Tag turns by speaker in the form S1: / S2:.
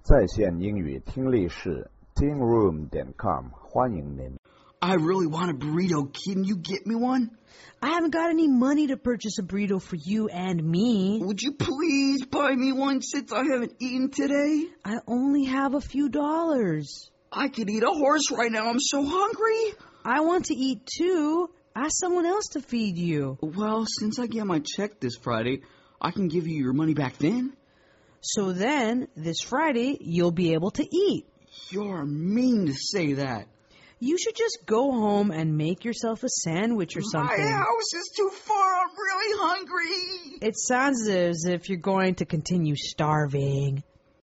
S1: 在线英语听力室 tingroom.com 欢迎您。
S2: I really want a burrito. Can you get me one?
S3: I haven't got any money to purchase a burrito for you and me.
S2: Would you please buy me one since I haven't eaten today?
S3: I only have a few dollars.
S2: I could eat a horse right now. I'm so hungry.
S3: I want to eat too. Ask someone else to feed you.
S2: Well, since I get my check this Friday, I can give you your money back then.
S3: So then, this Friday, you'll be able to eat.
S2: You're mean to say that.
S3: You should just go home and make yourself a sandwich or something.
S2: My house is too far. I'm really hungry.
S3: It sounds as if you're going to continue starving.